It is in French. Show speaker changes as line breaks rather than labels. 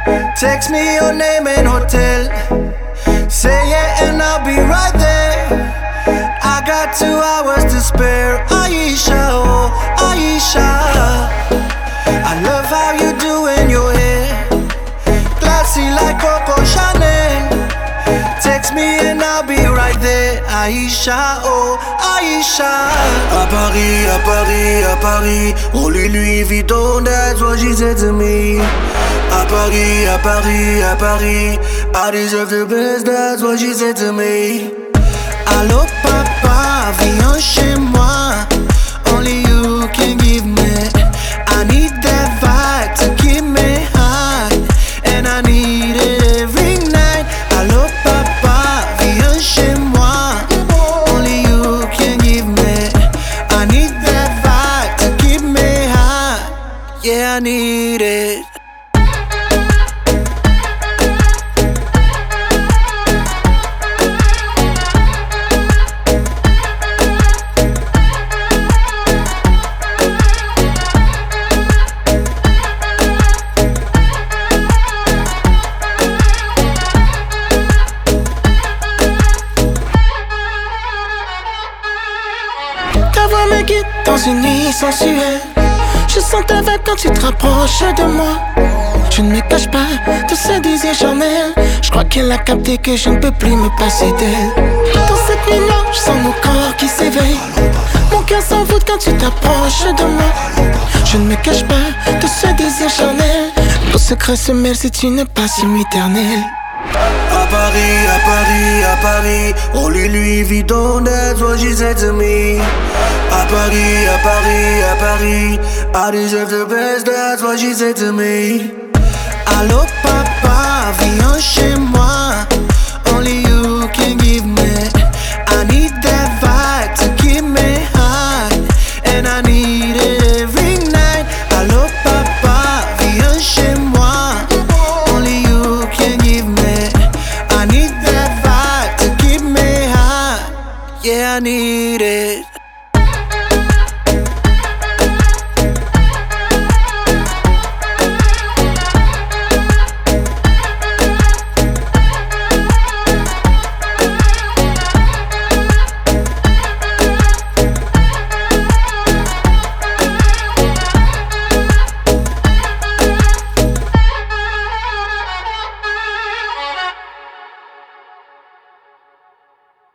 Text me your name and hotel. Say yeah and I'll be right there. I got 2 hours to spare. Aisha, oh Aisha, I love how you doing your hair, classy like Coco Chanel. Text me and I'll be right there. Aisha, oh Aisha. À Paris, à Paris, à Paris, only Louis Vuitton, that's what she said to me. À Paris, à Paris, à Paris, I deserve the best, that's what she said to me. Allô papa, viens chez moi. Only you can give me. I need that vibe to keep me high, and I need it every night. Allô papa, viens chez moi. Only you can give me. I need that vibe to keep me high. Yeah, I need it.
Dans une nuit sensuelle, je sens ta vague quand tu te rapproches de moi. Je ne me cache pas de ce désir charnel. Je crois qu'elle a capté que je ne peux plus me passer d'elle. Dans cette nuit noire, je sens nos corps qui s'éveillent. Mon cœur s'envoûte quand tu t'approches de moi. Je ne me cache pas de ce désir charnel. Nos secrets se mêlent, c'est une passion éternelle.
À Paris, à Paris, à Paris, only Louis Vuitton, that's what she said to me. À Paris, à Paris, à Paris, I deserve the best, that's what she said to me. Allô papa, viens chez moi. Only you can